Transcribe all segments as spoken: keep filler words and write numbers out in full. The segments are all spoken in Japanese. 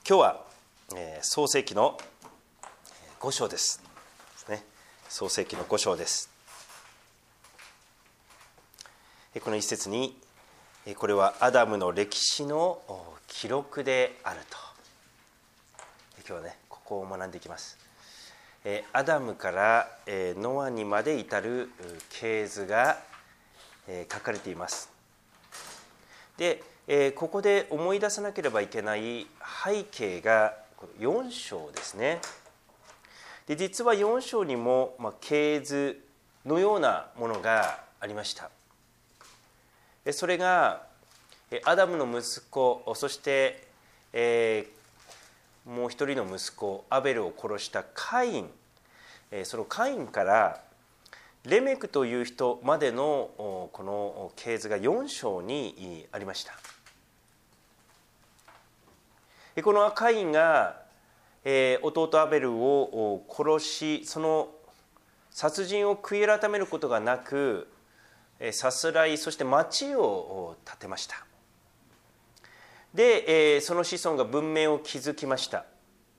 今日は、えー、創世記のご章です。ですね、創世記のご章です。この一節に、これはアダムの歴史の記録であると。今日はね、ここを学んでいきます。アダムからノアにまで至る系図が書かれています。で、ここで思い出さなければいけない背景がよん章ですね。で、実はよん章にも、まあ、系図のようなものがありました。それがアダムの息子、そして、えー、もう一人の息子アベルを殺したカイン、そのカインからレメクという人までのこの系図がよん章にありました。このカインが弟アベルを殺し、その殺人を悔い改めることがなく、さすらい、そして町を建てました。で、その子孫が文明を築きました。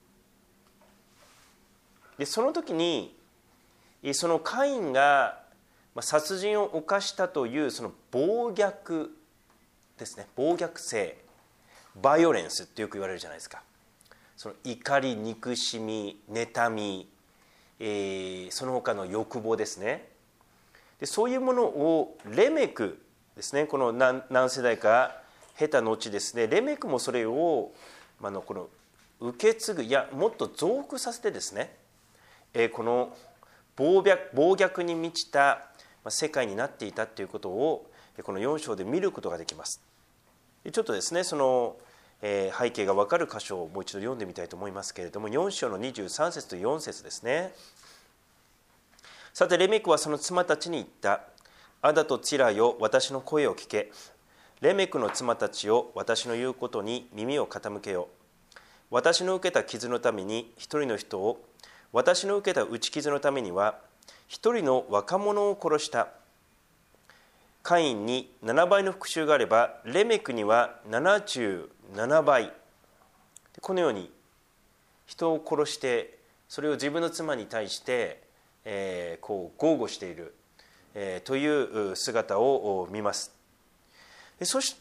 で、その時にそのカインが殺人を犯したというその暴虐ですね、暴虐性、バイオレンスってよく言われるじゃないですか。その怒り、憎しみ、妬み、えー、その他の欲望ですね。で、そういうものをレメクですね、この 何, 何世代か経た後ですね、レメクもそれを、まあ、のこの受け継ぐ、いやもっと増幅させてですね、えー、この暴虐、暴虐に満ちた世界になっていたということをこのよん章で見ることができます。ちょっとですね、その背景が分かる箇所をもう一度読んでみたいと思いますけれども、よん章のにじゅうさん節とよん節ですね。さてレメクはその妻たちに言った。アダとチラよ、私の声を聞け。レメクの妻たちよ、私の言うことに耳を傾けよ。私の受けた傷のために一人の人を、私の受けた打ち傷のためには一人の若者を殺した。カインにななばいの復讐があれば、レメクにはななじゅうななばい。このように人を殺して、それを自分の妻に対して、えー、こう豪語している、えー、という姿を見ます。そして、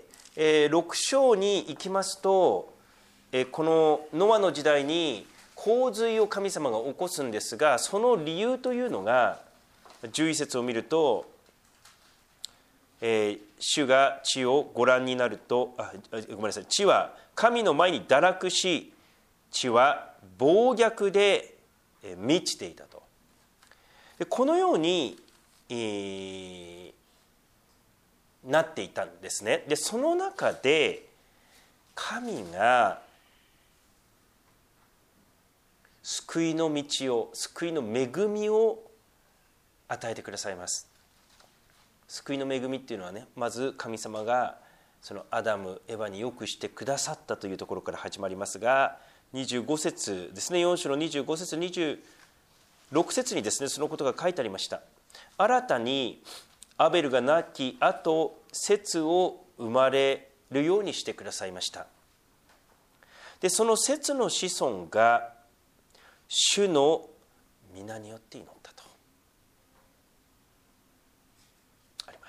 えー、ろく章に行きますと、えー、このノアの時代に洪水を神様が起こすんですが、その理由というのがじゅういち節を見ると、えー、主が地をご覧になると、あ、ごめんなさい、地は神の前に堕落し、地は暴虐で満ちていたと。で、このように、えー、なっていたんですね。で、その中で神が救いの道を、救いの恵みを与えてくださいます。救いの恵みっていうのはね、まず神様がそのアダム、エヴァによくしてくださったというところから始まりますが、にじゅうご節ですね、よん章のにじゅうご節、にじゅうろく節にですね、そのことが書いてありました。新たにアベルが亡き後、セツを生まれるようにしてくださいました。で、そのセツの子孫が主の皆によって祈ったとあります。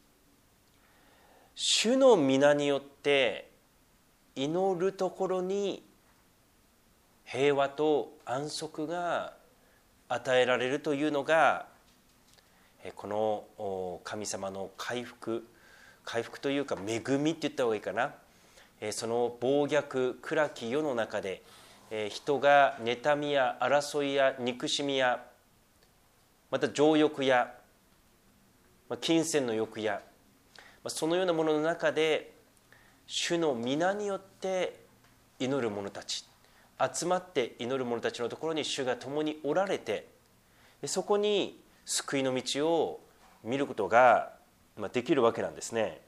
主の皆によって祈るところに平和と安息が与えられるというのが、この神様の回復、回復というか恵みって言った方がいいかな。その暴虐暗き世の中で、人が妬みや争いや憎しみや、また情欲や金銭の欲や、そのようなものの中で主の皆によって祈る者たち、集まって祈る者たちのところに主が共におられて、そこに救いの道を見ることができるわけなんですね。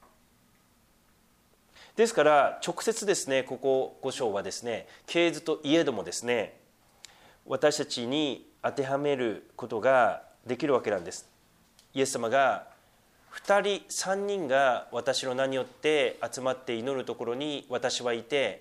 ですから直接ですね、ここご章はですね、系図といえどもですね、私たちに当てはめることができるわけなんです。イエス様がふたりさんにんが私の名によって集まって祈るところに私はいて、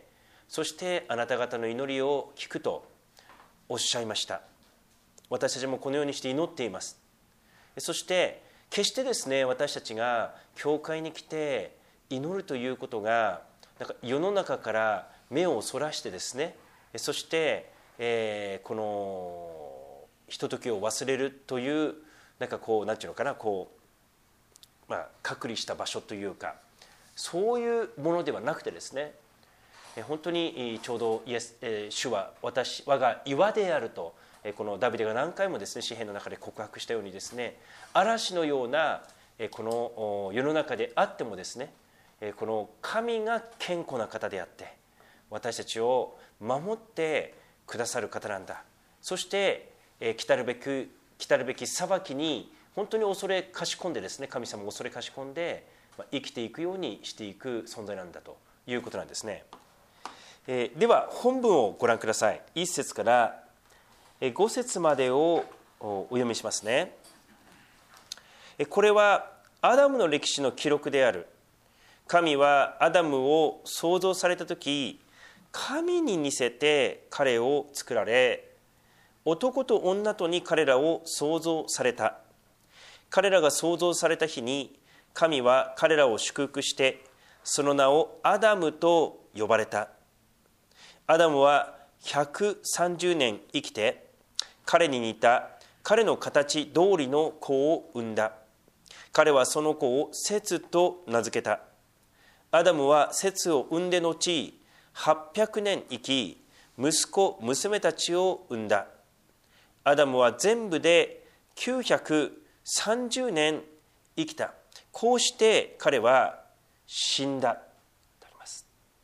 そしてあなた方の祈りを聞くとおっしゃいました。私たちもこのようにして祈っています。そして決してですね、私たちが教会に来て祈るということがなんか世の中から目をそらしてですね、そして、えー、このひとときを忘れるというなんかこうなんていうのかな、こう、まあ、隔離した場所というか、そういうものではなくてですね、本当にちょうどイエス、えー、主は私我が岩であると、このダビデが何回もですね詩篇の中で告白したようにですね、嵐のようなこの世の中であってもですね、この神が堅固な方であって私たちを守ってくださる方なんだ。そして来たるべき来たるべき裁きに本当に恐れかしこんでですね、神様を恐れかしこんで生きていくようにしていく存在なんだということなんですね。えー、では本文をご覧ください。いっ節からご節までをお読みしますね。これはアダムの歴史の記録である。神はアダムを創造されたとき、神に似せて彼を作られ、男と女とに彼らを創造された。彼らが創造された日に、神は彼らを祝福して、その名をアダムと呼ばれた。アダムはひゃくさんじゅうねん生きて、彼に似た彼の形通りの子を産んだ。彼はその子をセツと名付けた。アダムはセツを産んで後、はっぴゃくねん生き、息子娘たちを産んだ。アダムは全部できゅうひゃくさんじゅうねん生きた。こうして彼は死んだとあります。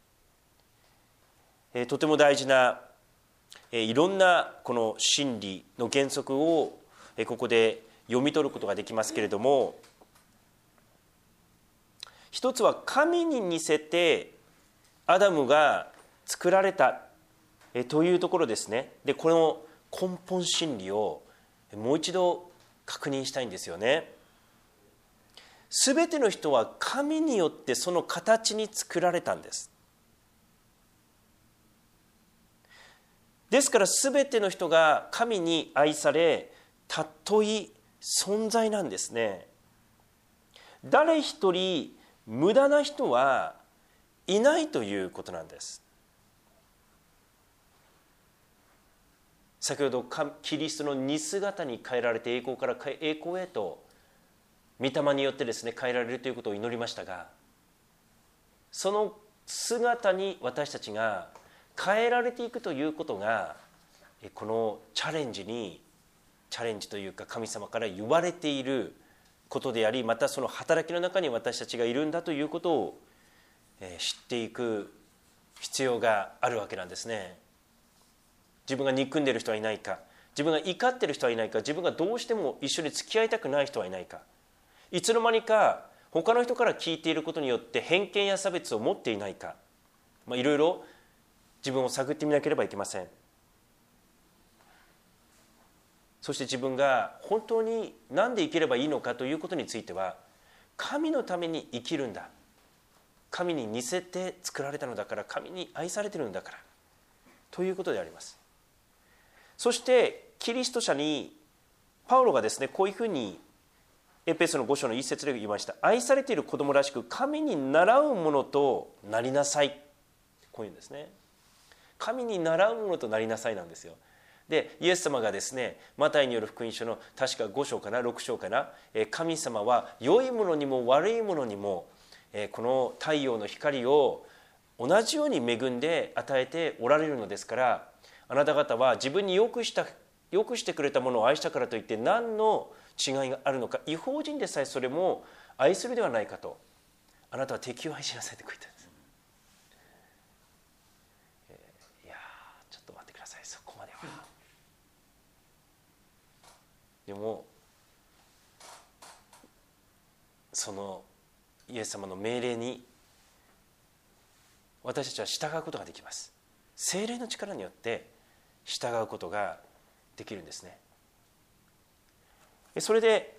えー、とても大事な、えー、いろんなこの真理の原則を、えー、ここで読み取ることができますけれども、一つは神に似せてアダムが作られたというところですね。で、この根本真理をもう一度確認したいんですよね。すべての人は神によってその形に作られたんです。ですからすべての人が神に愛され尊い存在なんですね。誰一人無駄な人はいないということなんです。先ほどキリストの似姿に変えられて栄光から栄光へと御霊によってですね変えられるということを祈りましたが、その姿に私たちが変えられていくということがこのチャレンジにチャレンジというか神様から言われていることであり、またその働きの中に私たちがいるんだということを知っていく必要があるわけなんですね。自分が憎んでいる人はいないか、自分が怒っている人はいないか、自分がどうしても一緒に付き合いたくない人はいないか、いつの間にか他の人から聞いていることによって偏見や差別を持っていないか、まあ、いろいろ自分を探ってみなければいけません。そして自分が本当に何で生きればいいのかということについては、神のために生きるんだ、神に似せて作られたのだから、神に愛されているのだからということであります。そしてキリスト者にパウロがですね、こういうふうにエペソのご章の一節で言いました。愛されている子供らしく神に倣うものとなりなさい、こういうんですね。神に倣うものとなりなさいなんですよ。で、イエス様がですね、マタイによる福音書の確かご章かなろく章かな、神様は良いものにも悪いものにもこの太陽の光を同じように恵んで与えておられるのですから、あなた方は自分によくしたよくしてくれたものを愛したからといって何の違いがあるのか、違法人でさえそれも愛するではないかと、あなたは敵を愛しなさいって書いてあるんです。いやちょっと待ってください、そこまでは。でもそのイエス様の命令に私たちは従うことができます。聖霊の力によって従うことができるんですね。それで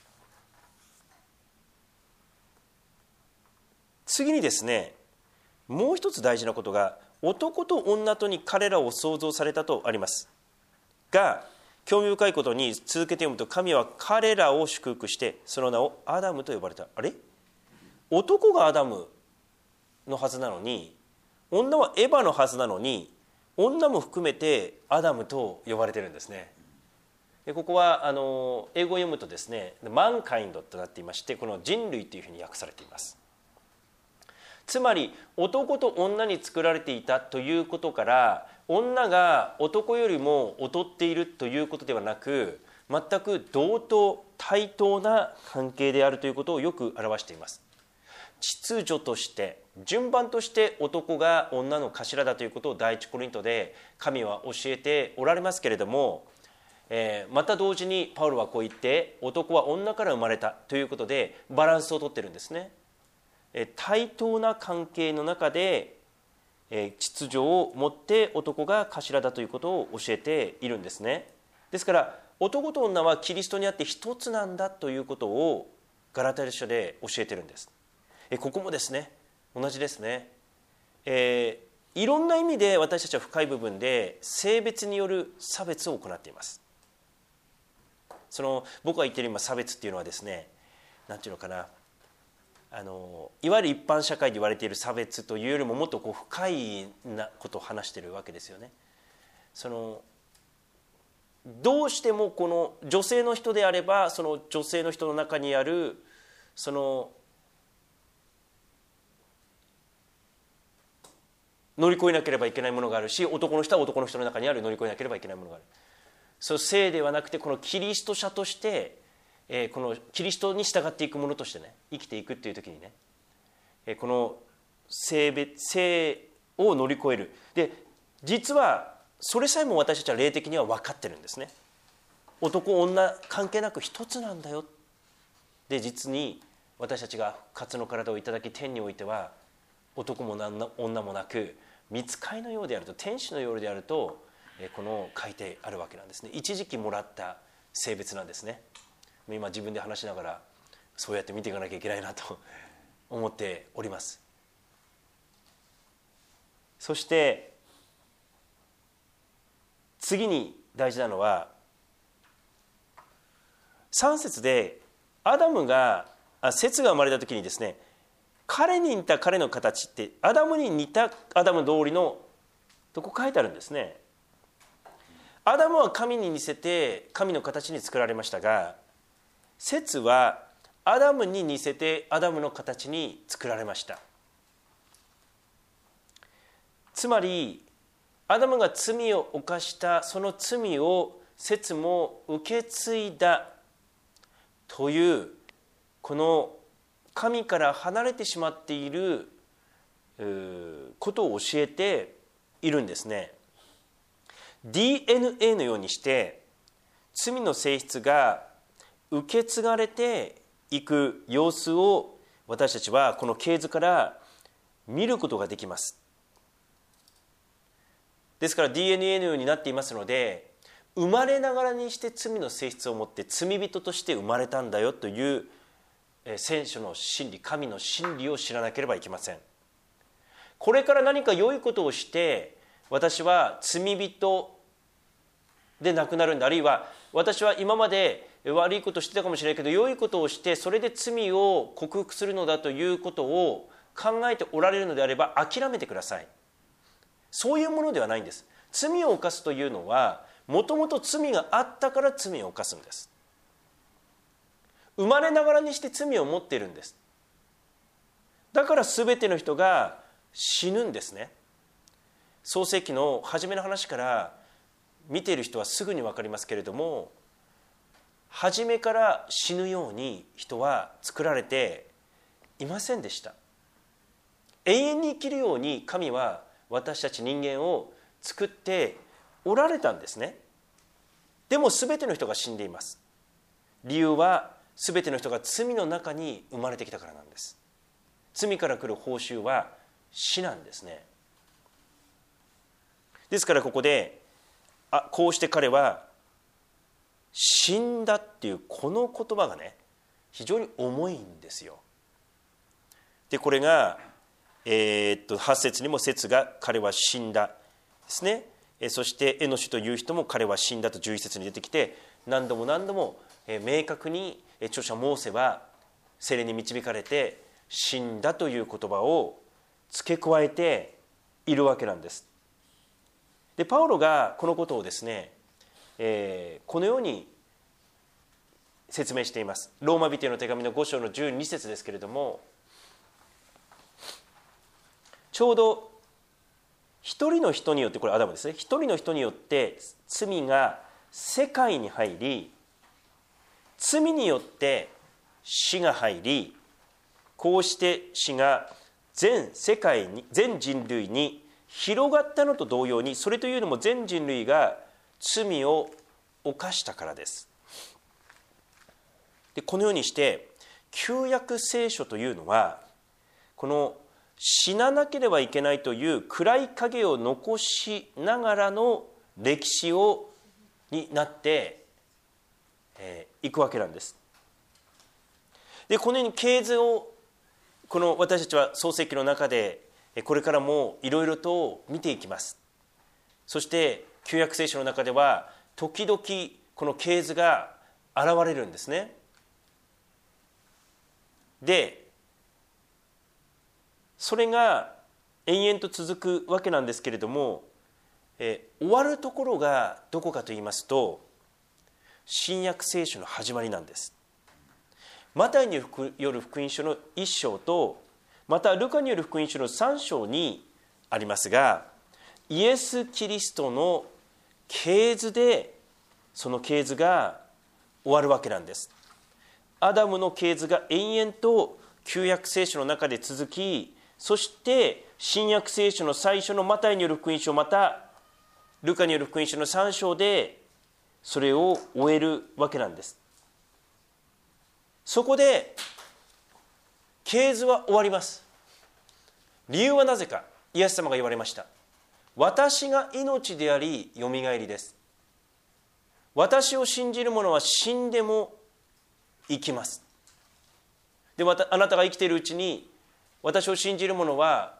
次にですね、 もう一つ大事なことが、男と女とに彼らを創造されたとありますが、興味深いことに続けて読むと、神は彼らを祝福してその名をアダムと呼ばれた。あれ、男がアダムのはずなのに、女はエヴァのはずなのに、女も含めてアダムと呼ばれてるんですね。でここはあの英語を読むとですね、マンカインドとなっていまして、この人類というふうに訳されています。つまり男と女に作られていたということから、女が男よりも劣っているということではなく、全く同等対等な関係であるということをよく表しています。秩序として順番として男が女の頭だということを第一コリントで神は教えておられますけれども、えー、また同時にパウロはこう言って、男は女から生まれたということでバランスをとってるんですね。えー、対等な関係の中で、えー、秩序を持って男が頭だということを教えているんですね。ですから男と女はキリストにあって一つなんだということをガラテヤ書で教えているんです。えー、ここもですね、同じですね。えー、いろんな意味で私たちは深い部分で性別による差別を行っています。その僕が言っている今差別っていうのはですね、なんていうのかな、あのいわゆる一般社会で言われている差別というよりももっとこう深いなことを話しているわけですよね。そのどうしてもこの女性の人であれば、その女性の人の中にあるその乗り越えなければいけないものがあるし、男の人は男の人の中にある乗り越えなければいけないものがある。そう性ではなくて、このキリスト者として、えー、このキリストに従っていくものとしてね、生きていくっていう時にね、えー、この性別性を乗り越える。で実はそれさえも私たちは霊的には分かってるんですね。男女関係なく一つなんだよ。で実に私たちが復活の体をいただき、天においては男も女もなく御使いのようであると、天使のようであると、この書いてあるわけなんですね。一時期もらった性別なんですね。今自分で話しながらそうやって見ていかなきゃいけないなと思っております。そして次に大事なのは、さん節でアダムがあ節が生まれた時にですね、彼に似た彼の形ってアダムに似たアダム通りのとこ書いてあるんですね。アダムは神に似せて神の形に作られましたが、節はアダムに似せてアダムの形に作られました。つまりアダムが罪を犯したその罪を節も受け継いだという、この神から離れてしまっていることを教えているんですね。ディーエヌエー のようにして罪の性質が受け継がれていく様子を私たちはこの系図から見ることができます。ですから ディーエヌエー のようになっていますので、生まれながらにして罪の性質を持って罪人として生まれたんだよという聖書の真理、神の真理を知らなければいけません。これから何か良いことをして私は罪人でなくなるんだ、あるいは私は今まで悪いことをしてたかもしれないけど良いことをしてそれで罪を克服するのだということを考えておられるのであれば諦めてください。そういうものではないんです。罪を犯すというのはもともと罪があったから罪を犯すんです。生まれながらにして罪を持っているんです。だから全ての人が死ぬんですね。創世記の初めの話から見ている人はすぐに分かりますけれども、初めから死ぬように人は作られていませんでした。永遠に生きるように神は私たち人間を作っておられたんですね。でも全ての人が死んでいます。理由は全ての人が罪の中に生まれてきたからなんです。罪から来る報酬は死なんですね。ですからここであこうして彼は死んだっていうこの言葉がね非常に重いんですよ。でこれがえー、っとはち節にも節が彼は死んだですね。そしてエノシという人も彼は死んだとじゅういち節に出てきて、何度も何度も明確に著者モーセは聖霊に導かれて死んだという言葉を付け加えているわけなんです。でパウロがこのことをですね、えー、このように説明しています。ローマ人への手紙のご章のじゅうに節ですけれども、ちょうど一人の人によって、これアダムですね、一人の人によって罪が世界に入り、罪によって死が入り、こうして死が全世界に、全人類に広がったのと同様に、それというのも全人類が罪を犯したからです。でこのようにして旧約聖書というのは、この死ななければいけないという暗い影を残しながらの歴史をになってい、えー、くわけなんです。でこのように系図をこの私たちは創世記の中でこれからもいろいろと見ていきます。そして旧約聖書の中では時々この系図が現れるんですね。でそれが延々と続くわけなんですけれども、え終わるところがどこかといいますと、新約聖書の始まりなんです。マタイによる福音書のいっ章と、またルカによる福音書のさん章にありますが、イエス・キリストの系図でその系図が終わるわけなんです。アダムの系図が延々と旧約聖書の中で続き、そして新約聖書の最初のマタイによる福音書、またルカによる福音書のさん章でそれを終えるわけなんです。そこで系図は終わります。理由はなぜか、イエス様が言われました。私が命でありよみがえりです。私を信じる者は死んでも生きます。でまたあなたが生きているうちに、私を信じる者は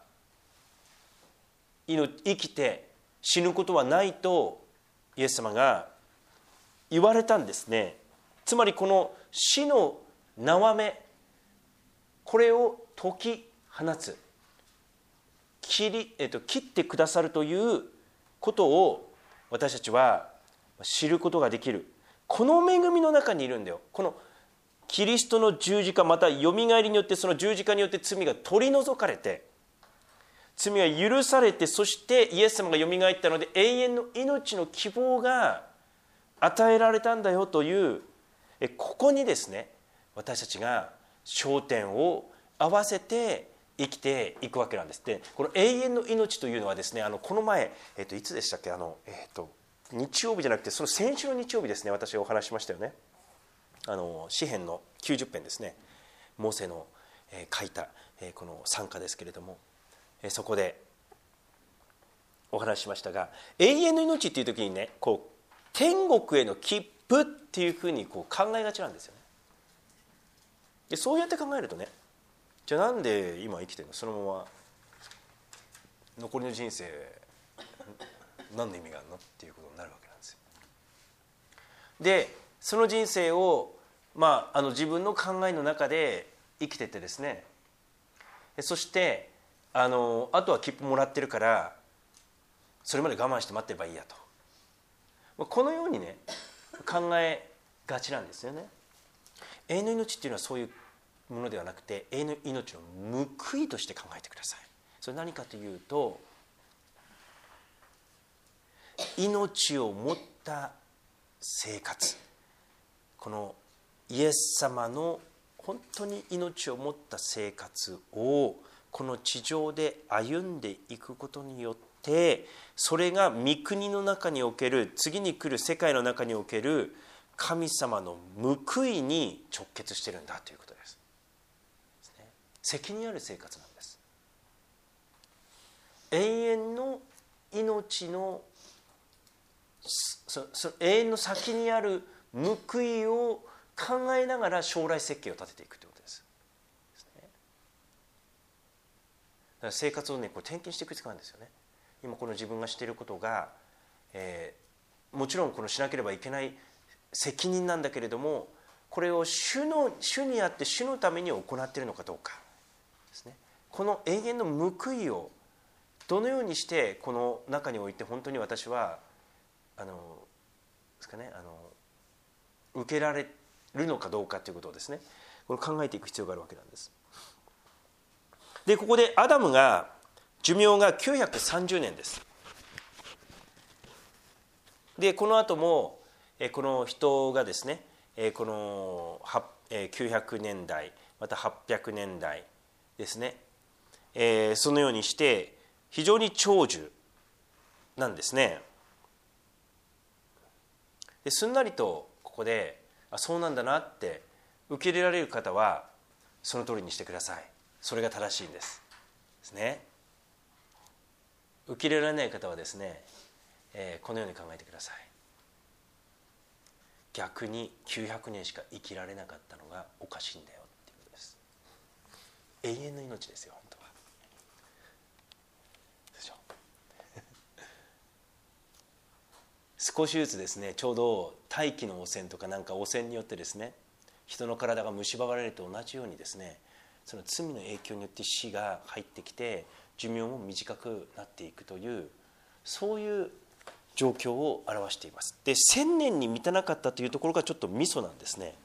生きて死ぬことはないとイエス様が言われたんですね。つまりこの死の縄目、これを解き放つ、切り、えっと、切ってくださるということを私たちは知ることができる。この恵みの中にいるんだよ。このキリストの十字架、またよみがえりによって、その十字架によって罪が取り除かれて、罪が許されて、そしてイエス様がよみがえったので永遠の命の希望が与えられたんだよという、ここにですね、私たちが焦点を合わせて生きていくわけなんです。でこの永遠の命というのはですね、あのこの前、えっと、いつでしたっけ、あの、えっと、日曜日じゃなくてその先週の日曜日ですね、私お話ししましたよね。あの詩編のきゅうじゅっ編ですね、モーセの、えー、書いた、えー、この賛歌ですけれども、えー、そこでお話ししましたが、永遠の命っていう時にね、こう天国への切符っていうふうにこう考えがちなんですよね。でそうやって考えるとね、じゃあなんで今生きてるの、そのまま残りの人生何の意味があるのっていうことになるわけなんですよ。でその人生を、まあ、あの自分の考えの中で生きててですね、そしてあのあとは切符もらってるからそれまで我慢して待ってればいいやと、このようにね考えがちなんですよね。永遠の命っていうのはそういうものではなくて、永遠の命の報いとして考えてください。それ何かというと、命を持った生活、このイエス様の本当に命を持った生活をこの地上で歩んでいくことによって、それが御国の中における、次に来る世界の中における神様の報いに直結しているんだということです。責任ある生活なんです。永遠の命のそそ永遠の先にある報いを考えながら将来設計を立てていくということです。 生活をねこう転勤していく必要があるんですよね。今この自分がしていることが、えー、もちろんこのしなければいけない責任なんだけれども、これを主の主にあって主のために行っているのかどうかですね。この永遠の報いをどのようにしてこの中において本当に私はあのですかね、あの受けられるのかどうかということをですね、これ考えていく必要があるわけなんです。でここでアダムが寿命がきゅうひゃくさんじゅうねんです。でこの後もこの人がですね、このきゅうひゃくねんだいまたはっぴゃくねんだいですね、そのようにして非常に長寿なんですね。ですんなりとここであそうなんだなって受け入れられる方はその通りにしてください。それが正しいんですですね。受け入れられない方はですね、えー、このように考えてください。逆にきゅうひゃくねんしか生きられなかったのがおかしいんだよっていうことです。永遠の命ですよ本当は。でしょ少しずつですね、ちょうど大気の汚染とかなんか汚染によってですね、人の体が蝕まれると同じようにですね、その罪の影響によって死が入ってきて寿命も短くなっていくという、そういう状況を表しています。で千年に満たなかったというところがちょっとミソなんですね。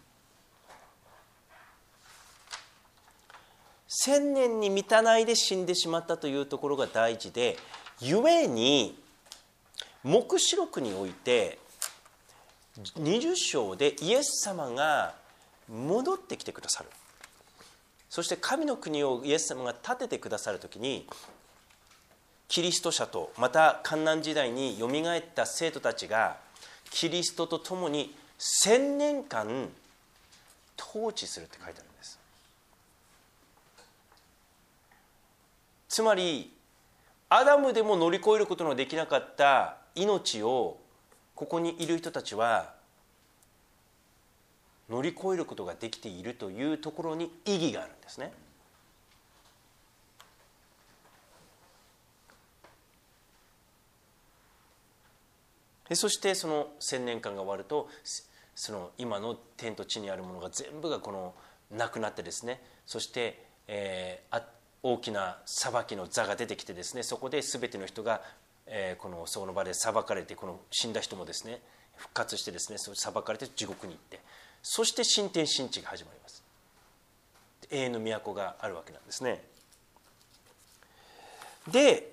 千年に満たないで死んでしまったというところが大事で、故に黙示録においてにじゅっ章でイエス様が戻ってきてくださる、そして神の国をイエス様が建ててくださるときに、キリスト者とまた患難時代によみがえった生徒たちがキリストと共に千年間統治するって書いてあるんです。つまりアダムでも乗り越えることのできなかった命をここにいる人たちは乗り越えることができているというところに意義があるんですね。そしてその千年間が終わると、その今の天と地にあるものが全部がこのなくなってですね、そして、えー、大きな裁きの座が出てきてですね、そこで全ての人が、えー、このその場で裁かれて、この死んだ人もですね復活してですね、そ裁かれて地獄に行って、そして新天新地が始まります。永遠の都があるわけなんですね。で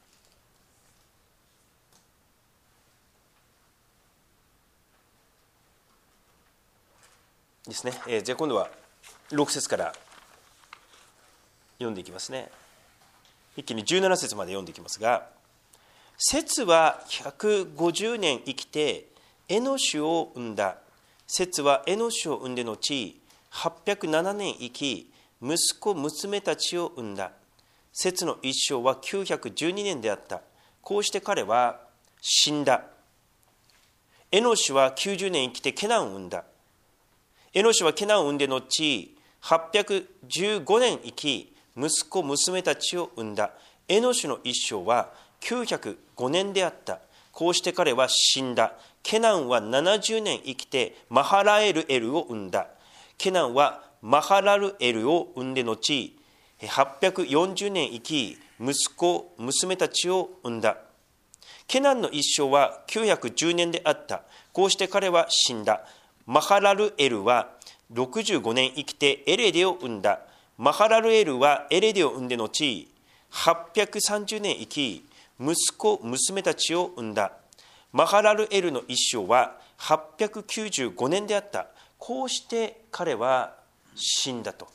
ですね、えー、じゃあ今度はろく節から読んでいきますね。一気にじゅうなな節まで読んでいきますが、セツはひゃくごじゅうねん生きてエノシュを産んだ。セツはエノシュを産んで後はっぴゃくななねん生き、息子娘たちを産んだ。セツの一生はきゅうひゃくじゅうにねんであった。こうして彼は死んだ。エノシュはきゅうじゅうねん生きてケナンを産んだ。エノシュはケナンを産んで後はっぴゃくじゅうごねん生き、息子娘たちを産んだ。エノシュの一生はきゅうひゃくごねんであった。こうして彼は死んだ。ケナンはななじゅうねん生きてマハラエルエルを産んだ。ケナンはマハラルエルを産んで後はっぴゃくよんじゅうねん生き、息子娘たちを産んだ。ケナンの一生はきゅうひゃくじゅうねんであった。こうして彼は死んだ。マハラルエルはろくじゅうごねん生きてエレデを産んだ。マハラルエルはエレデを産んで後はっぴゃくさんじゅうねん生き、息子娘たちを産んだ。マハラルエルの一生ははっぴゃくきゅうじゅうごねんであった。こうして彼は死んだと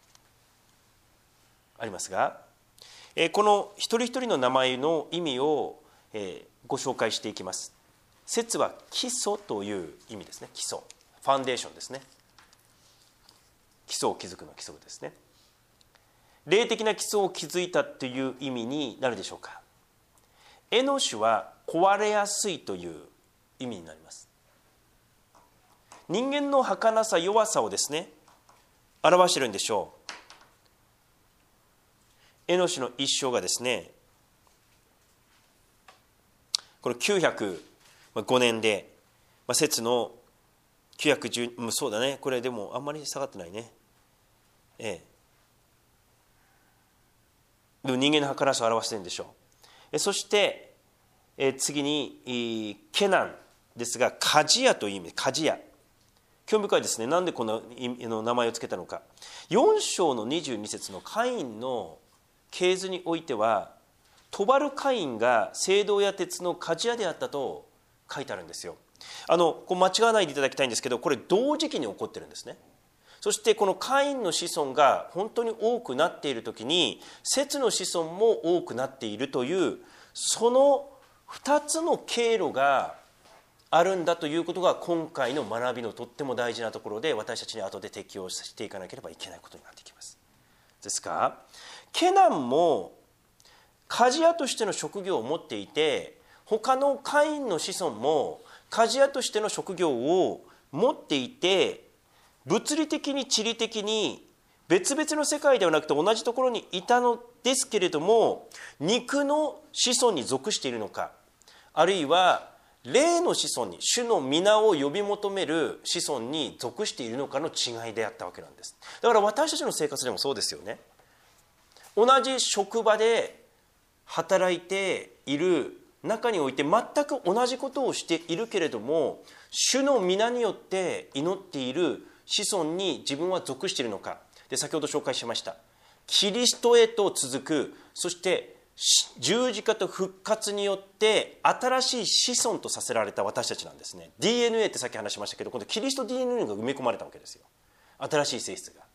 ありますが、この一人一人の名前の意味をご紹介していきます。セツは基礎という意味ですね。基礎、ファンデーションですね。基礎を築くの基礎ですね。霊的な基礎を築いたという意味になるでしょうか。エノシュは壊れやすいという意味になります。人間の儚さ、弱さをですね表しているんでしょう。 エノシの一生がですね、このきゅうひゃくごねんで、まあ、節のきゅうひゃくじゅう、うん、そうだね、これでもあんまり下がってないね。ええ、でも人間の計らしを表しているんでしょう。えそして、え次にケナンですが、鍛冶屋という意味、鍛冶屋。興味深いですね。なんでこの名前を付けたのか。よん章のにじゅうに節のカインの系図においては、トバルカインが青銅や鉄の鍛冶屋であったと書いてあるんですよ。あのこう間違わないでいただきたいんですけど、これ同時期に起こってるんですね。そしてこのカインの子孫が本当に多くなっているときに、セツの子孫も多くなっているという、そのふたつの経路があるんだということが今回の学びのとっても大事なところで、私たちに後で適用していかなければいけないことになってきます。ですからケナンも鍛冶屋としての職業を持っていて、他のカインの子孫も鍛冶屋としての職業を持っていて、物理的に地理的に別々の世界ではなくて同じところにいたのですけれども、肉の子孫に属しているのか、あるいは霊の子孫に、主の皆を呼び求める子孫に属しているのかの違いであったわけなんです。だから私たちの生活でもそうですよね。同じ職場で働いている中において全く同じことをしているけれども、主の皆によって祈っている子孫に自分は属しているのか。で、先ほど紹介しましたキリストへと続く、そして十字架と復活によって新しい子孫とさせられた私たちなんですね。 ディーエヌエー ってさっき話しましたけど、今度キリスト ディーエヌエー が埋め込まれたわけですよ。新しい性質が。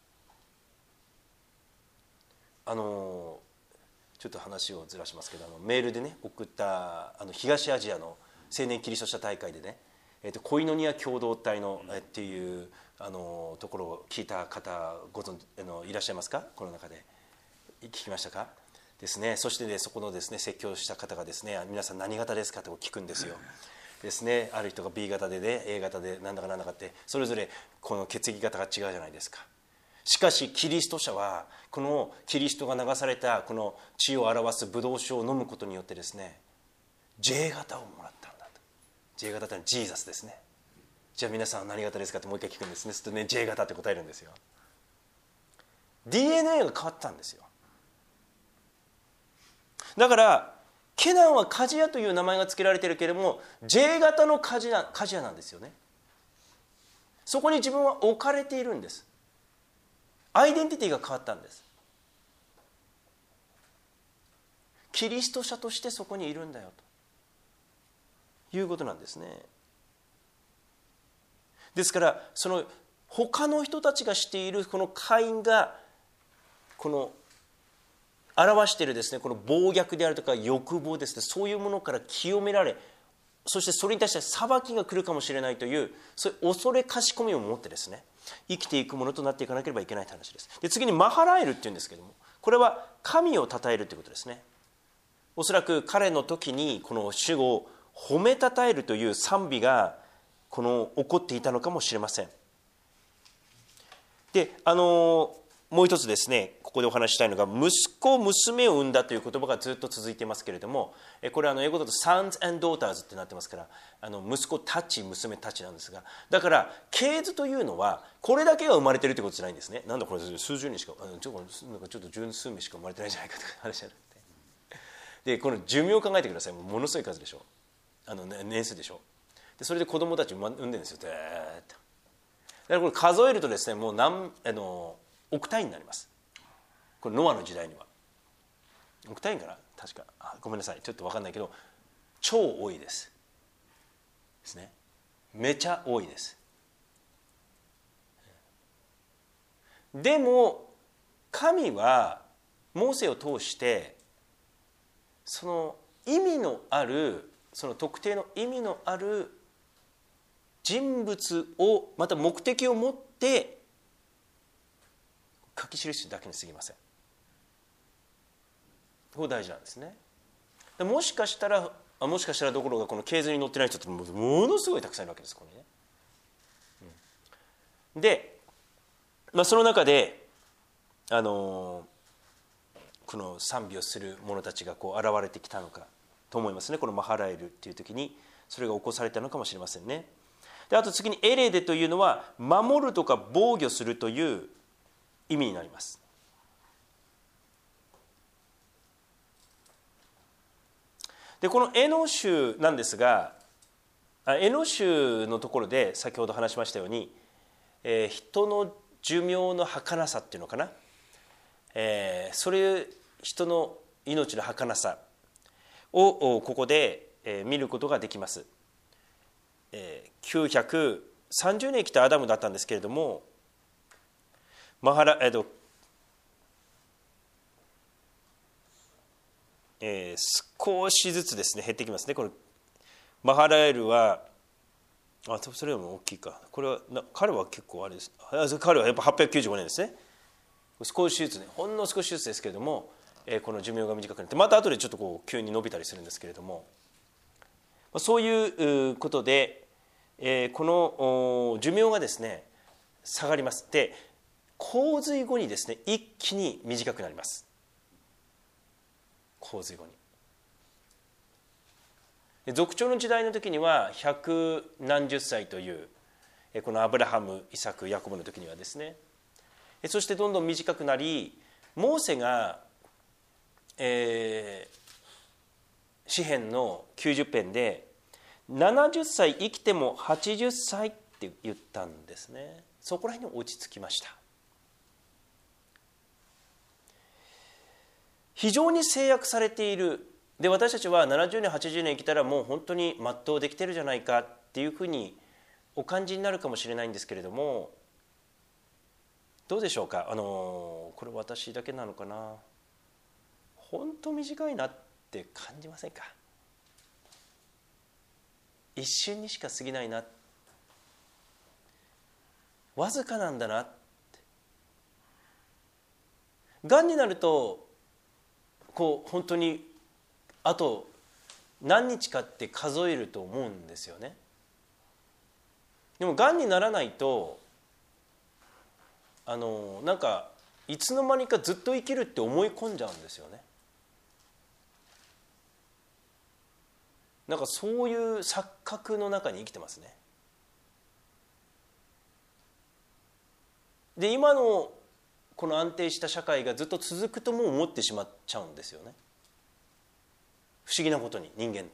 あのちょっと話をずらしますけど、あのメールでね送ったあの東アジアの青年キリスト者大会でね、えー、とコイノニア共同体の、えー、っていうあのところを聞いた方ご存あのいらっしゃいますか？この中で聞きましたか？ですね。そして、ね、そこのですね説教した方がですね、皆さん何型ですかと聞くんですよ。ですね、ある人が ビー 型でね エー 型でなんだかなんだかって、それぞれこの血液型が違うじゃないですか。しかしキリスト者はこのキリストが流されたこの血を表すブドウ酒を飲むことによってですね ジェー 型をもらったんだと。 ジェー 型ってのはジーザスですね。じゃあ皆さん何型ですかってもう一回聞くんですね。するとね ジェー 型って答えるんですよ。 ディーエヌエー が変わったんですよ。だからケナンは鍛冶屋という名前が付けられているけれども ジェー 型の鍛冶屋、鍛冶屋なんですよね。そこに自分は置かれているんです。アイデンティティが変わったんです。キリスト者としてそこにいるんだよということなんですね。ですからその他の人たちがしているこのカインがこの表しているですね、この暴虐であるとか欲望ですね、そういうものから清められ、そしてそれに対して裁きが来るかもしれないという、そういう恐れかしこみを持ってですね生きていくものとなっていかなければいけないという話です。で、次にマハラエルっていうんですけども、これは神を称えるということですね。おそらく彼の時にこの主を褒めたたえるという賛美がこの起こっていたのかもしれません。で、あのもう一つですね、ここでお話ししたいのが息子娘を産んだという言葉がずっと続いていますけれども、これはあの英語だと sons and daughters ってなってますから、あの息子たち娘たちなんですが、だから系図というのはこれだけが生まれているということじゃないんですね。なんだこれ数十人しかちょっと十数名しか生まれてないんじゃないかという話じゃなくて、でこの寿命を考えてください。ものすごい数でしょ、あの、ね、年数でしょ。でそれで子供たち産んでるんですよ。だからこれ数えるとですね、もう何あの億単位になります。これノアの時代には億単位かな確か。あ、ごめんなさい、ちょっと分かんないけど超多いですですね。めちゃ多いです。でも神はモーセを通してその意味のある、その特定の意味のある人物をまた目的を持って書き記してだけに過ぎません。これ大事なんですね。もしかしたらもしかしたらどころかこの系図に載ってない人ってものすごいたくさんいるわけです。ここにね、うん、で、まあ、その中であのこの賛美をする者たちがこう現れてきたのかと思いますね。このマハラエルっていう時にそれが起こされたのかもしれませんね。であと次にエレデというのは守るとか防御するという意味になります。でこのエノ州なんですが、エノ州のところで先ほど話しましたように、えー、人の寿命の儚さっていうのかな、えー、それ人の命の儚さをここで見ることができます。きゅうひゃくさんじゅうねん生きたアダムだったんですけれども、マハラ、えっとえー、少しずつですね減ってきますね。このマハラエルはあそれよりも大きいか。これは彼は結構あれです。彼はやっぱはっぴゃくきゅうじゅうごねんですね。少しずつね、ほんの少しずつですけれども、えー、この寿命が短くなってまた後でちょっとこう急に伸びたりするんですけれども、そういうことで、えー、この寿命がですね下がります。で洪水後にですね一気に短くなります。洪水後に族長の時代の時には百何十歳というこのアブラハム、イサク、ヤコブの時にはですね、そしてどんどん短くなり、モーセが、えー、詩編のきゅうじゅっ編でななじゅっさい生きてもはちじゅっさいって言ったんですね。そこら辺に落ち着きました。非常に制約されている。で私たちはななじゅうねんはちじゅうねん生きたらもう本当に全うできてるじゃないかっていうふうにお感じになるかもしれないんですけれども、どうでしょうか。あのこれ私だけなのかな。本当短いなって感じませんか。一瞬にしか過ぎないな、わずかなんだなって。がんになるとこう本当にあと何日かって数えると思うんですよね。でもがんにならないとあのなんかいつの間にかずっと生きるって思い込んじゃうんですよね。なんかそういう錯覚の中に生きてますね。で今のこの安定した社会がずっと続くとも思ってしまっちゃうんですよね。不思議なことに人間って。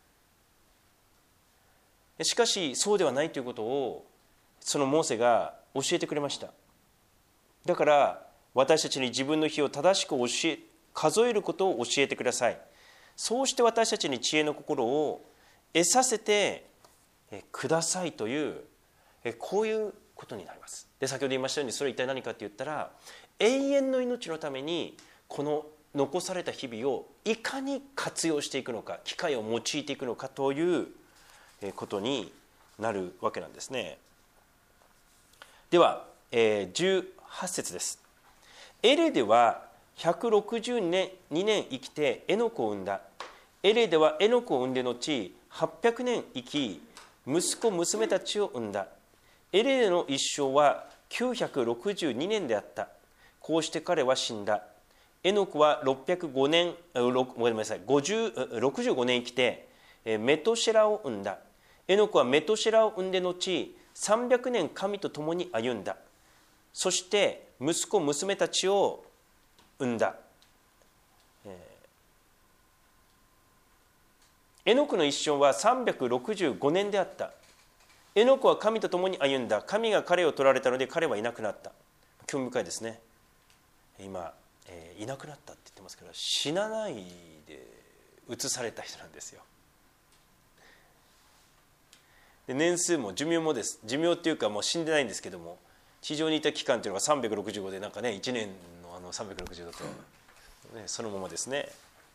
しかしそうではないということをそのモーセが教えてくれました。だから私たちに自分の日を正しく教え数えることを教えてください。そうして私たちに知恵の心を得させてくださいというこういうことになります。で先ほど言いましたようにそれは一体何かって言ったら、永遠の命のためにこの残された日々をいかに活用していくのか、機会を用いていくのかということになるわけなんですね。ではじゅうはち節です。エレデはひゃくろくじゅうにねん生きてエノコを産んだ。エレデはエノコを産んで後はっぴゃくねん生き、息子娘たちを産んだ。エレデの一生はきゅうひゃくろくじゅうにねんであった。こうして彼は死んだ。エノクはろっぴゃくごねん、ごめんなさい、ろくじゅうごねん生きてメトシェラを産んだ。エノクはメトシェラを産んで後さんびゃくねん神と共に歩んだ。そして息子娘たちを産んだ。エノクの一生はさんびゃくろくじゅうごねんであった。エノクは神と共に歩んだ。神が彼を取られたので彼はいなくなった。興味深いですね。今えー、いなくなったって言ってますけど、死なないで移された人なんですよ。で年数も寿命もです。寿命っていうかもう死んでないんですけども、地上にいた期間っていうのがさんびゃくろくじゅうごでなんかねいちねんのあのさんびゃくろくじゅうだと、ね、そのままですね。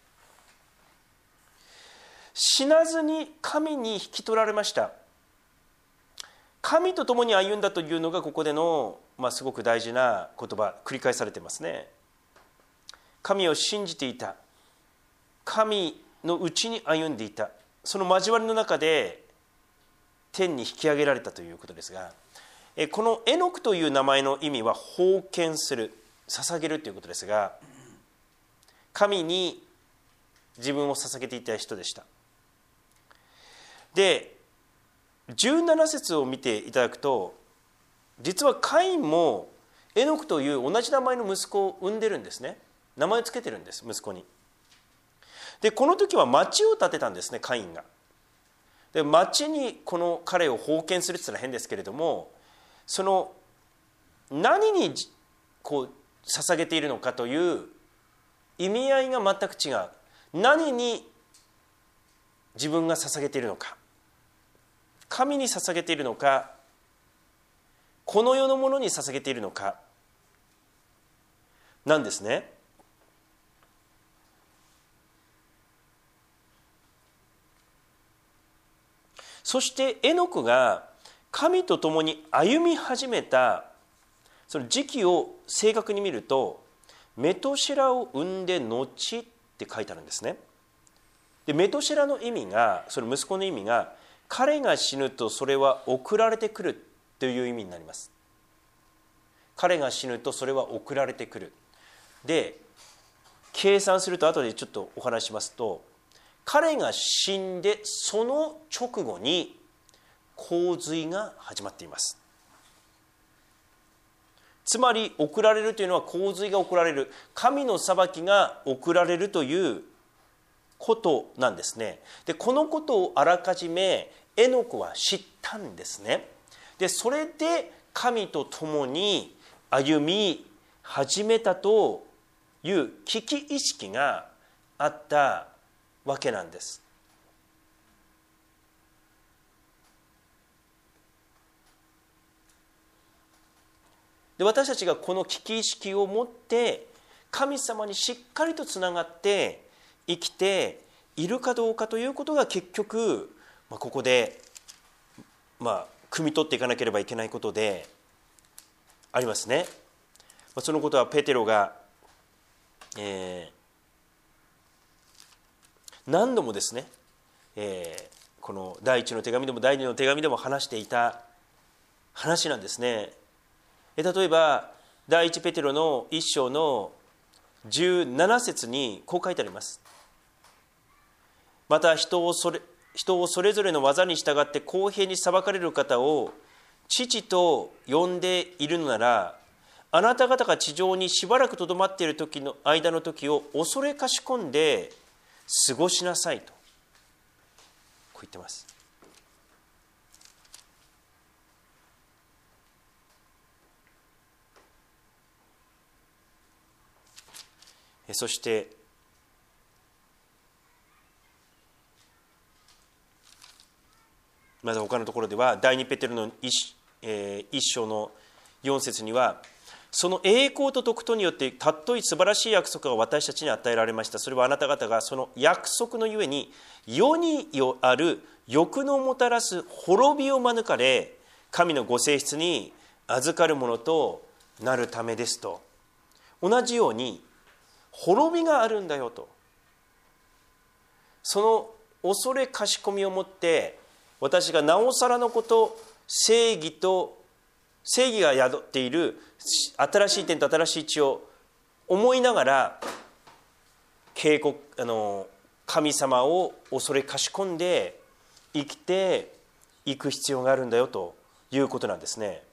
死なずに神に引き取られました。神と共に歩んだというのがここでの、まあ、すごく大事な言葉、繰り返されてますね。神を信じていた。神のうちに歩んでいた。その交わりの中で天に引き上げられたということですが、このエノクという名前の意味は奉献する、捧げるということですが、 神に自分を捧げていた人でした。で、じゅうなな節を見ていただくと、実はカインもエノクという同じ名前の息子を産んでるんですね。名前をつけてるんです、息子に。で、この時は町を建てたんですね、カインが。で、町にこの彼を封建するって言ったら変ですけれども、その何にこう捧げているのかという意味合いが全く違う。何に自分が捧げているのか、神に捧げているのか、この世のものに捧げているのかなんですね。そしてエノクが神と共に歩み始めたその時期を正確に見ると、メトシェラを産んで後って書いてあるんですね。で、メトシェラの意味が、その息子の意味が、彼が死ぬとそれは送られてくるという意味になります。彼が死ぬとそれは送られてくる。で、計算すると後でちょっとお話ししますと、彼が死んでその直後に洪水が始まっています。つまり送られるというのは洪水が送られる、神の裁きが送られるということなんですね。で、このことをあらかじめエノクは知ったんですね。で、それで神と共に歩み始めたという危機意識があったわけなんです。で、私たちがこの危機意識を持って神様にしっかりとつながって生きているかどうかということが結局、まあ、ここで、まあ、汲み取っていかなければいけないことでありますね。まあ、そのことはペテロが、えー、何度もですね、えー、この第一の手紙でも第二の手紙でも話していた話なんですね。例えば第一ペテロの一章のじゅうなな節にこう書いてあります。また人をそれ、人をそれぞれの技に従って公平に裁かれる方を父と呼んでいるのなら、あなた方が地上にしばらくとどまっている時の間の時を恐れかしこんで過ごしなさいと、こう言ってます。そしてまた他のところでは第二ペテロの 一,、えー、一章のよん節には、その栄光と徳とによってたっとい素晴らしい約束が私たちに与えられました。それはあなた方がその約束のゆえに世にある欲のもたらす滅びを免れ、神のご性質に預かるものとなるためですと。同じように滅びがあるんだよと、その恐れかしこみを持って私がなおさらのこと、正義と正義が宿っている新しい天と新しい地を思いながら、警告あの神様を恐れかしこんで生きていく必要があるんだよということなんですね。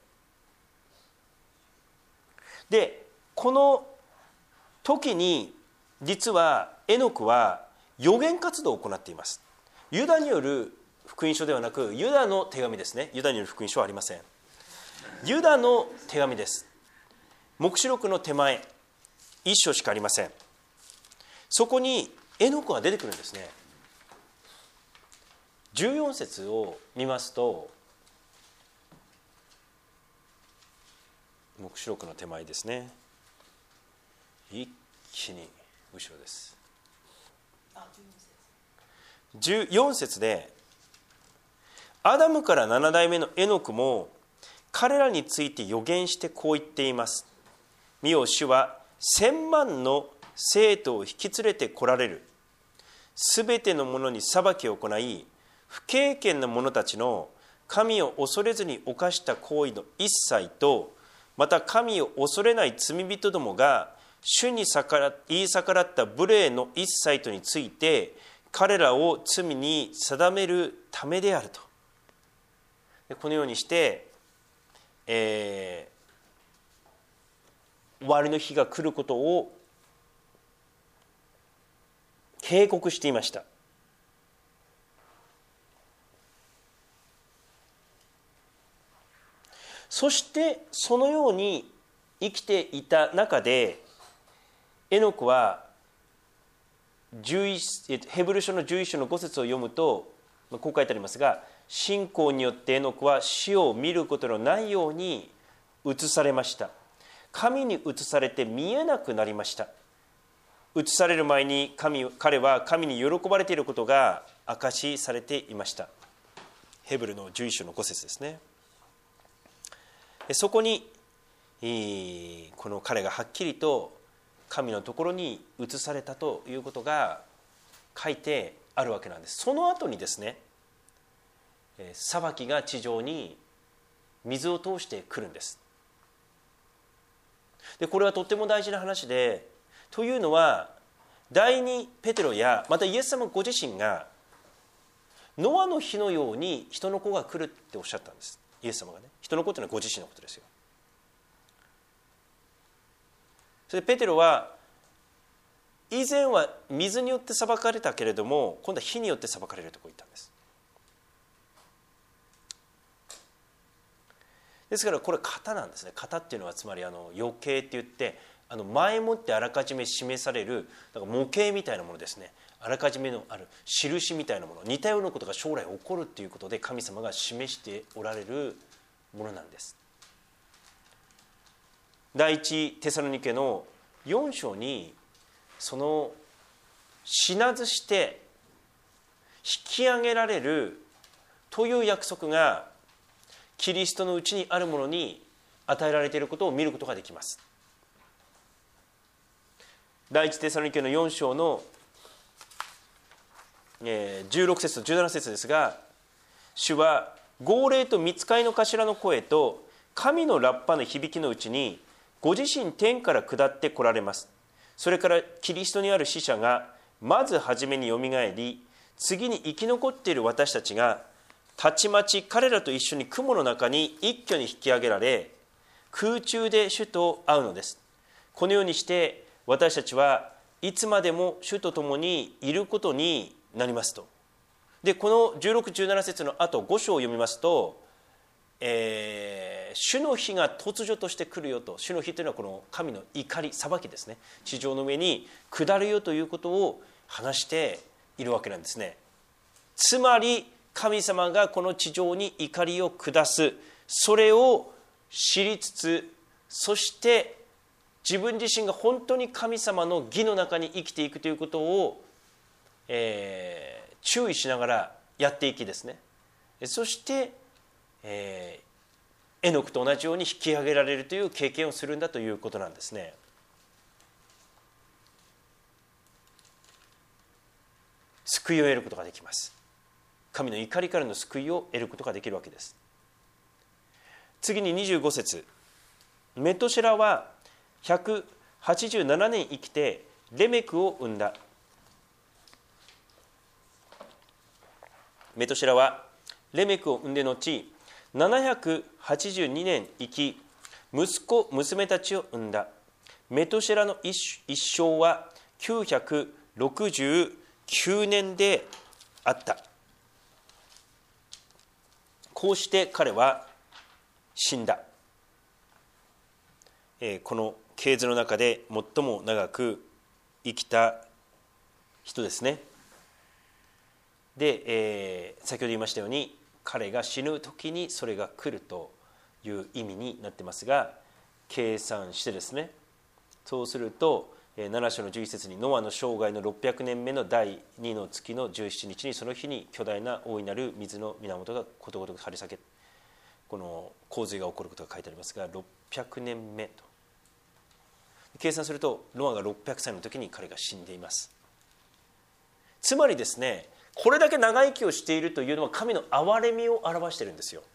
で、この時に実はエノクは預言活動を行っています。ユダによる福音書ではなく、ユダの手紙ですね。ユダによる福音書はありません。ユダの手紙です。黙示録の手前一章しかありません。そこにエノクが出てくるんですね。じゅうよん節を見ますと、黙示録の手前ですね。一気に後ろです。じゅうよん節で、アダムからなな代目のエノクも彼らについて予言してこう言っています。見よ、主は千万の生徒を引き連れて来られる。すべての者に裁きを行い、不経験な者たちの神を恐れずに犯した行為の一切と、また神を恐れない罪人どもが主に逆ら言い逆らった無礼の一切とについて彼らを罪に定めるためであると。でこのようにして、えー、終わりの日が来ることを警告していました。そしてそのように生きていた中で、エノクはじゅういちヘブル書のじゅういっ章のご節を読むとこう書いてありますが、信仰によってエノクは死を見ることのないように移されました。神に移されて見えなくなりました。移される前に神彼は神に喜ばれていることが証しされていました。ヘブルのじゅういっ章のご節ですね。そこにこの彼がはっきりと神のところに移されたということが書いてあるわけなんです。その後にですね、裁きが地上に水を通してくるんです。でこれはとっても大事な話で、というのは第二ペテロやまたイエス様ご自身がノアの日のように人の子が来るっておっしゃったんです。イエス様がね、人の子というのはご自身のことですよ。それでペテロは以前は水によって裁かれたけれども、今度は火によって裁かれるとこう言ったんです。ですからこれ型なんですね。型っていうのはつまりあの余計って言って、あの前もってあらかじめ示されるだから模型みたいなものですね。あらかじめのある印みたいなもの、似たようなことが将来起こるっていうことで神様が示しておられるものなんです。第一テサロニケのよん章にその死なずして引き上げられるという約束がキリストのうちにあるものに与えられていることを見ることができます。第一テサロニケのよん章のじゅうろく節とじゅうなな節ですが、主は号令と御使いの頭の声と神のラッパの響きのうちにご自身天から下って来られます。それからキリストにある死者がまず初めによみがえり、次に生き残っている私たちがたちまち彼らと一緒に雲の中に一挙に引き上げられ、空中で主と会うのです。このようにして私たちはいつまでも主と共にいることになりますと。でこのじゅうろく、じゅうなな節の後ご章を読みますと、えー、主の日が突如として来るよと。主の日というのはこの神の怒り、裁きですね。地上の上に下るよということを話しているわけなんですね。つまり神様がこの地上に怒りを下す、それを知りつつ、そして自分自身が本当に神様の義の中に生きていくということを、えー、注意しながらやっていきですね。そして、えー、エノクと同じように引き上げられるという経験をするんだということなんですね。救いを得ることができます。神の怒りからの救いを得ることができるわけです。次ににじゅうご節、メトシェラはひゃくはちじゅうななねん生きてレメクを産んだ。メトシェラはレメクを産んで後ななひゃくはちじゅうにねん生き、息子娘たちを産んだ。メトシェラの一生はきゅうひゃくろくじゅうきゅうねんであった。こうして彼は死んだ。えー、この系図の中で最も長く生きた人ですね。で、えー、先ほど言いましたように彼が死ぬ時にそれが来るという意味になってますが、計算してですね、そうするとなな章のじゅういち節にノアの生涯のろっぴゃくねんめのだいにの月のじゅうしちにちに、その日に巨大な大いなる水の源がことごとく張り裂け、この洪水が起こることが書いてありますが、ろっぴゃくねんめと計算するとノアがろっぴゃくさいの時に彼が死んでいます。つまりですね、これだけ長生きをしているというのは神の憐れみを表しているんですよ。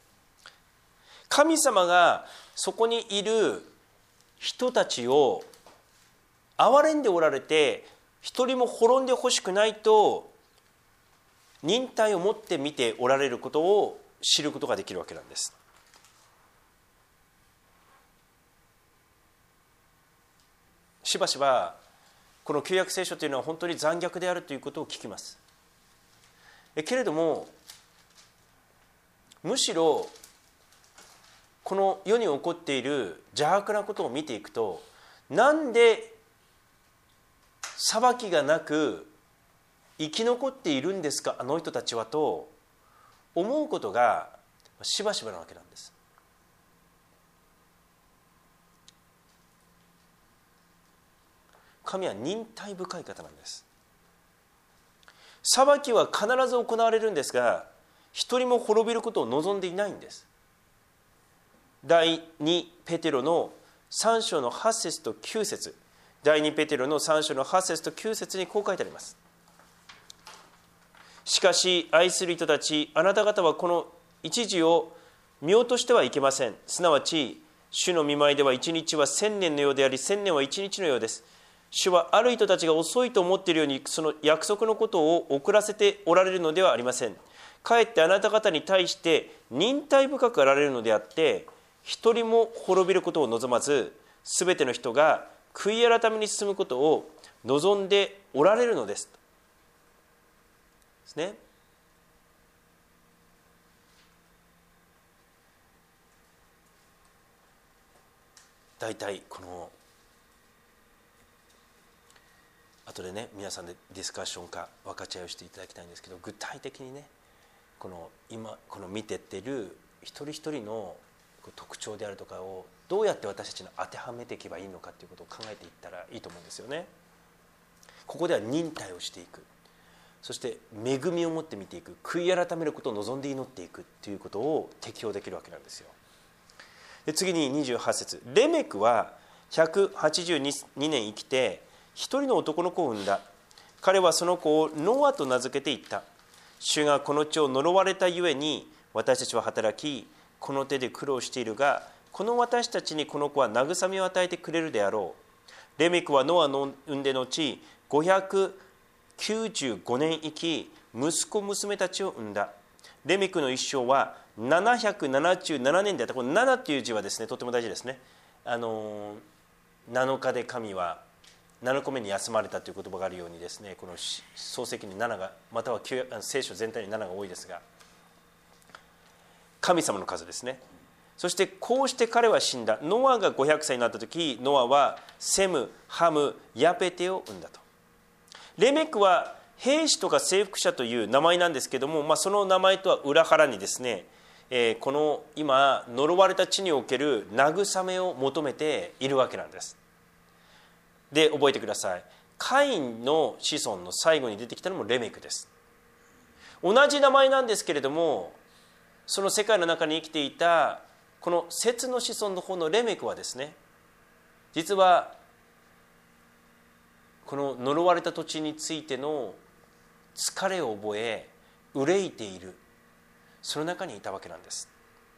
神様がそこにいる人たちを憐れんでおられて一人も滅んでほしくないと忍耐を持って見ておられることを知ることができるわけなんです。しばしばこの旧約聖書というのは本当に残虐であるということを聞きます。けれどもむしろこの世に起こっている邪悪なことを見ていくと、なんで裁きがなく生き残っているんですかあの人たちはと思うことがしばしばなわけなんです。神は忍耐深い方なんです。裁きは必ず行われるんですが、一人も滅びることを望んでいないんです。第二ペテロのさん章のはち節ときゅう節、第二ペテロのさん章のはち節ときゅう節にこう書いてあります。しかし愛する人たち、あなた方はこの一時を見落としてはいけません。すなわち主の御前では一日は千年のようであり、千年は一日のようです。主はある人たちが遅いと思っているように、その約束のことを遅らせておられるのではありません。かえってあなた方に対して忍耐深くあられるのであって、一人も滅びることを望まず、すべての人が悔い改めに進むことを望んでおられるのです。ですね。大体この後でね、皆さんでディスカッションか分かち合いをしていただきたいんですけど、具体的にね、この今この見てっている一人一人の特徴であるとかをどうやって私たちに当てはめていけばいいのかということを考えていったらいいと思うんですよね。ここでは忍耐をしていく、そして恵みを持って見ていく、悔い改めることを望んで祈っていくということを適用できるわけなんですよ。で次ににじゅうはち節、レメクはひゃくはちじゅうにねん生きて一人の男の子を産んだ。彼はその子をノアと名付けていった。主がこの地を呪われたゆえに私たちは働き、この手で苦労しているが、この私たちにこの子は慰めを与えてくれるであろう。レメクはノアの産んでのちごひゃくきゅうじゅうごねん生き、息子娘たちを産んだ。レメクの一生はななひゃくななじゅうななねんであった。このななという字はですね、とても大事ですね。あのなのかで神はななこめに休まれたという言葉があるようにですね、この創世記にななが、または聖書全体にななが多いですが、神様の数ですね。そしてこうして彼は死んだ。ノアがごひゃくさいになった時、ノアはセム、ハム、ヤペテを産んだと。レメクは兵士とか征服者という名前なんですけども、まあ、その名前とは裏腹にですね、えー、この今呪われた地における慰めを求めているわけなんです。で覚えてください。カインの子孫の最後に出てきたのもレメクです。同じ名前なんですけれども、その世界の中に生きていたこのセツの子孫の方のレメクはですね、実はこの呪われた土地についての疲れを覚え憂いている、その中にいたわけなんです。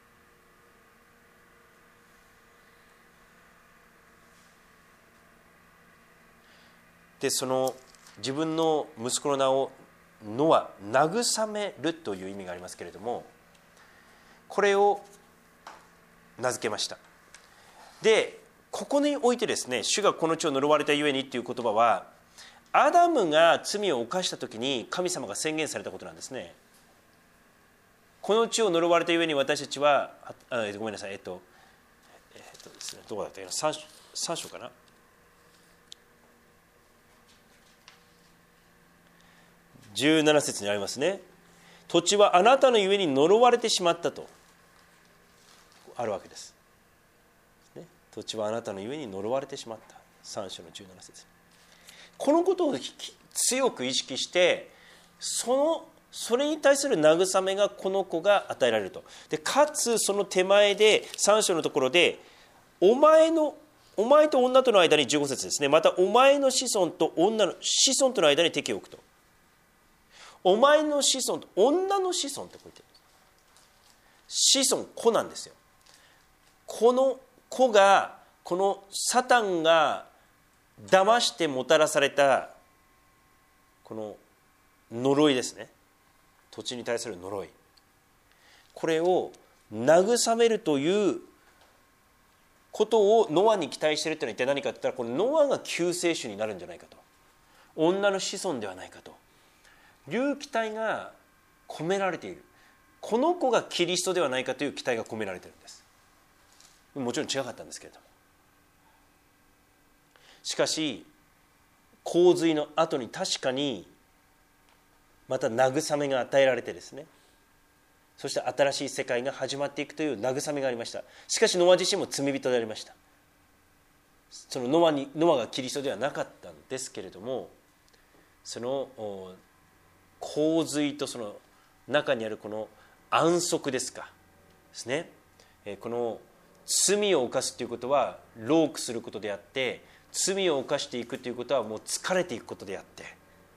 でその自分の息子の名をノア、慰めるという意味がありますけれども、これを名付けました。でここにおいてですね、主がこの地を呪われたゆえにという言葉は、アダムが罪を犯した時に神様が宣言されたことなんですね。この地を呪われたゆえに私たちは、あごめんなさい、えっと、えっとですね、どこだったかな、さん章かな、じゅうなな節にありますね。土地はあなたのゆえに呪われてしまったとあるわけです、ね、土地はあなたのゆえに呪われてしまった。さん章のじゅうなな節、このことを強く意識して、そのそれに対する慰めがこの子が与えられると。でかつその手前でさん章のところで、お前のお前と女との間にじゅうご節ですね、またお前の子孫と女の子孫との間に敵を置くと。お前の子孫と女の子孫ってこう言ってる。子孫、子なんですよ。この子が、このサタンが騙してもたらされたこの呪いですね、土地に対する呪い、これを慰めるということをノアに期待しているというのは一体何かといったら、このノアが救世主になるんじゃないかと、女の子孫ではないかという期待が込められている。この子がキリストではないかという期待が込められているんです。もちろん違かったんですけれども、しかし洪水の後に確かにまた慰めが与えられてですね、そして新しい世界が始まっていくという慰めがありました。しかしノア自身も罪人でありました。そのノアにノアがキリストではなかったんですけれども、その洪水とその中にあるこの安息ですかですね、この罪を犯すということは労苦することであって、罪を犯していくということはもう疲れていくことであって、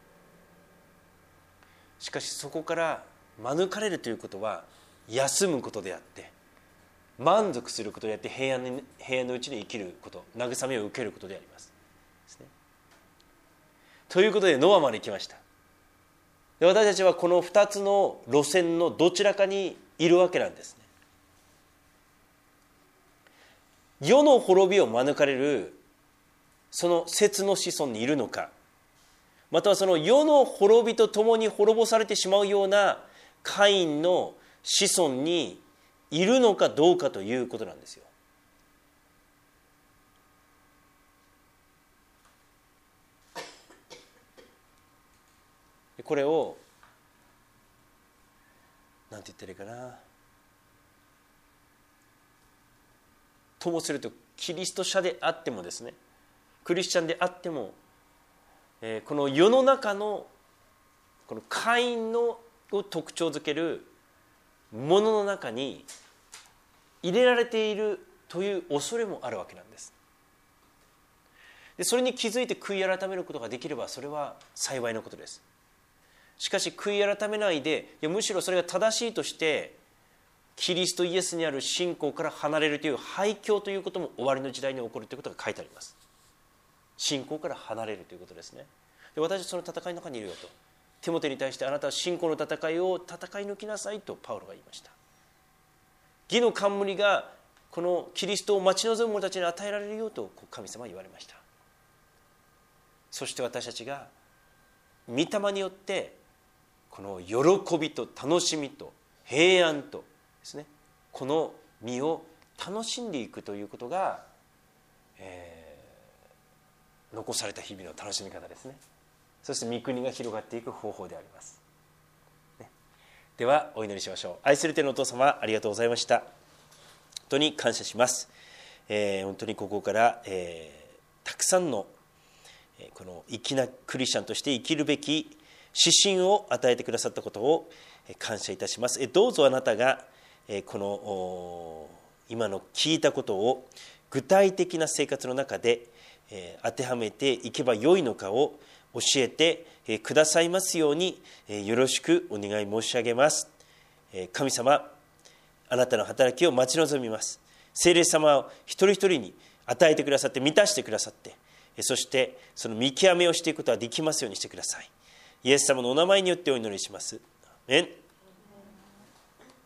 しかしそこから免れるということは休むことであって、満足することであって、平安に平安のうちに生きること、慰めを受けることでありますですね。ということでノアまで来ました。で、私たちはこのふたつの路線のどちらかにいるわけなんですね。世の滅びを免れるその節の子孫にいるのか、またはその世の滅びとともに滅ぼされてしまうようなカインの子孫にいるのかどうかということなんですよ。これをなんて言ったらいいかな、ともするとキリスト者であってもですね、クリスチャンであっても、えー、この世の中のこのカインのを特徴づけるものの中に入れられているという恐れもあるわけなんです。で、それに気づいて悔い改めることができればそれは幸いのことです。しかし悔い改めないで、いやむしろそれが正しいとしてキリストイエスにある信仰から離れるという廃墟ということも終わりの時代に起こるということが書いてあります。信仰から離れるということですね。で、私はその戦いの中にいるよと、テモテに対してあなたは信仰の戦いを戦い抜きなさいとパウロが言いました。義の冠がこのキリストを待ち望む者たちに与えられるよと神様は言われました。そして私たちが御霊によってこの喜びと楽しみと平安とですね、この身を楽しんでいくということが、えー、残された日々の楽しみ方ですね。そして御国が広がっていく方法であります、ね、ではお祈りしましょう。愛する天のお父様、ありがとうございました。本当に感謝します、えー、本当にここから、えー、たくさんのこの生きなクリスチャンとして生きるべき指針を与えてくださったことを感謝いたします。どうぞあなたがこの今の聞いたことを具体的な生活の中で当てはめていけばよいのかを教えてくださいますようによろしくお願い申し上げます。神様、あなたの働きを待ち望みます。聖霊様を一人一人に与えてくださって満たしてくださって、そしてその見極めをしていくことができますようにしてください。イエス様のお名前によってお祈りします。アーメン。